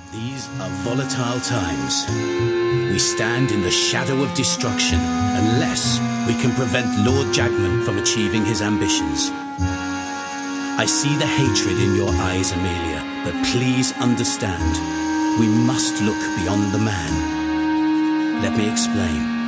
These are volatile times. We stand in the shadow of destruction unless we can prevent Lord Jagman from achieving his ambitions. I see the hatred in your eyes, Amelia, but please understand, we must look beyond the man. Let me explain.